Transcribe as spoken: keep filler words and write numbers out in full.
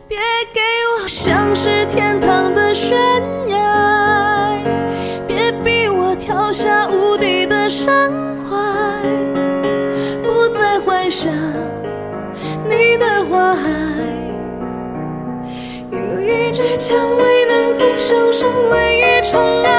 别给我像是天堂的悬崖，别逼我跳下无底的山怀，不再幻想你的花海，有一支蔷薇能够享受唯一宠爱。